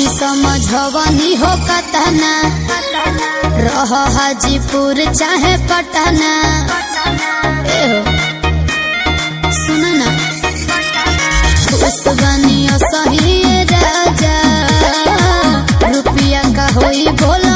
समझवनी हो कतना रह हाजीपुर चाहे पटना सुन ना खुश बनियो सही राजा रुपया का होई बोला